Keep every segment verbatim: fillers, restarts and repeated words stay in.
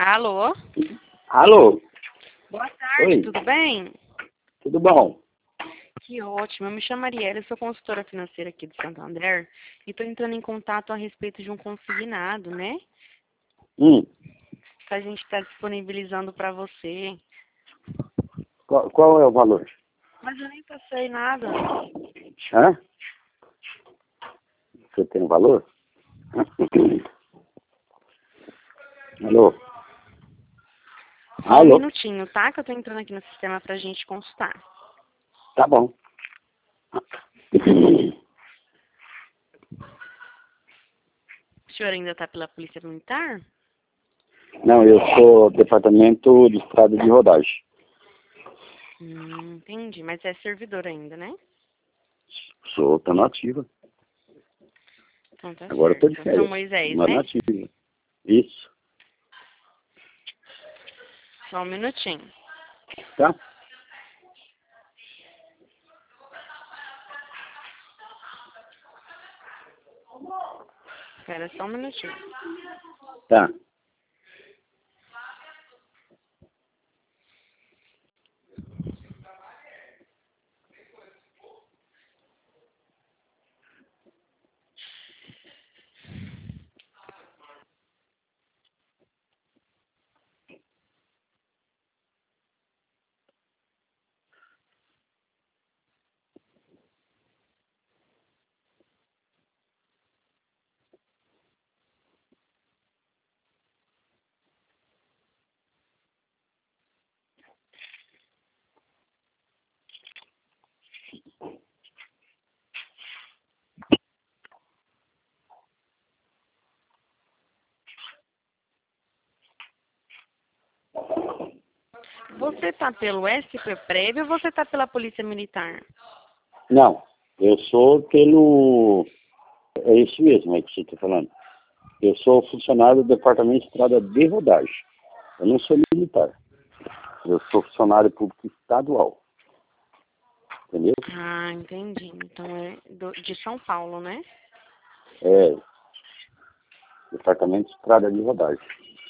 Alô? Alô? Boa tarde, Oi. tudo bem? Tudo bom? Que ótimo, eu me chamo Mariela, eu sou consultora financeira aqui do Santander e estou entrando em contato a respeito de um consignado, né? Hum. Que a gente está disponibilizando para você. Qual, qual é o valor? Mas eu nem passei nada. Hã? Você tem um valor? Alô? Só um Alô? minutinho, tá? Que eu estou entrando aqui no sistema para a gente consultar. Tá bom. O senhor ainda está pela Polícia Militar? Não, eu sou departamento de estrada de rodagem. Hum, entendi, mas é servidor ainda, né? Sou, tô na ativa. Então tá Agora eu tô de certo. São férias. Moisés, Não é na né? ativa. Isso. Só um minutinho. Tá? Espera só um minutinho. Tá. Você tá pelo S P Prévio ou você tá pela Polícia Militar? Não. Eu sou pelo... É isso mesmo, é que você tá falando. Eu sou funcionário do departamento de estrada de rodagem. Eu não sou militar. Eu sou funcionário público estadual. Entendeu? Ah, entendi. Então é do- de São Paulo, né? É, departamento de estrada de rodagem.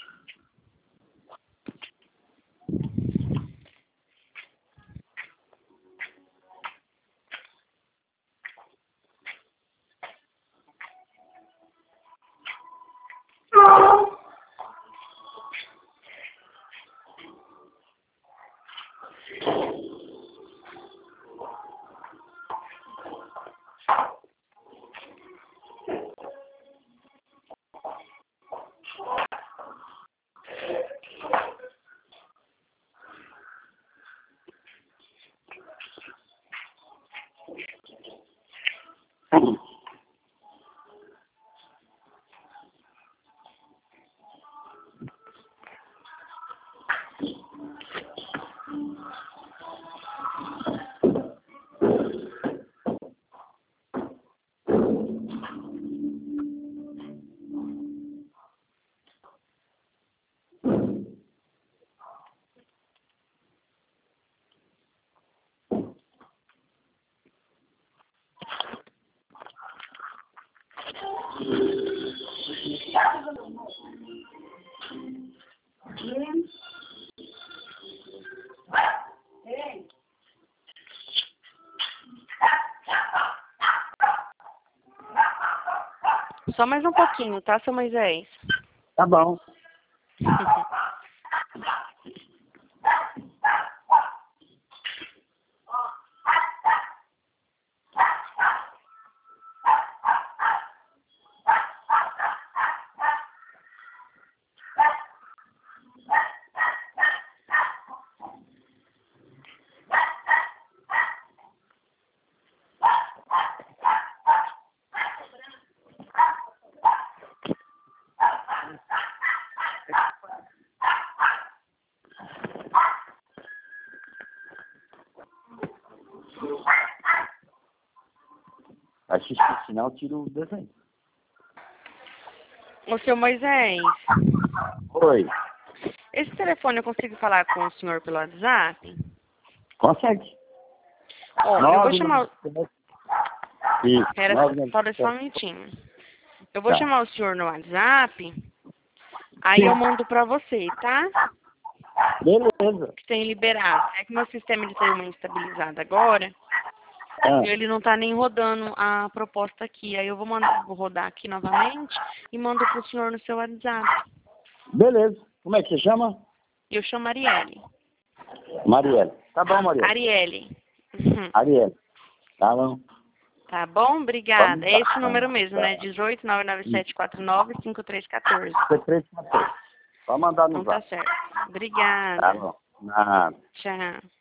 Só mais um pouquinho, tá, seu Moisés? Tá bom. Assiste o sinal, tira o desenho. Ô, seu Moisés, Oi. esse telefone eu consigo falar com o senhor pelo WhatsApp? Consegue? Ó, eu vou Nove, chamar... nove, Isso. Espera Nove, só, nove, só só um sete. minutinho. Eu vou Tá. chamar o senhor no WhatsApp Aí eu mando pra você, tá? Beleza. Que tem liberado. É que meu sistema ele tem uma instabilizada agora. Ah, E ele não tá nem rodando a proposta aqui. Aí eu vou mandar, vou rodar aqui novamente e mando pro senhor no seu WhatsApp. beleza. Como é que você chama? Eu chamo Arielle. Marielle. Tá bom, Marielle. Arielle. Uhum. Arielle. Tá bom. Tá bom? Obrigada. Vamos É lá. esse número mesmo, né? dezoito, nove nove sete quatro nove, cinco três um quatro. três quatro. Pode mandar no Então tá zap. certo. Tá Obrigada. bom. Nada. Tchau.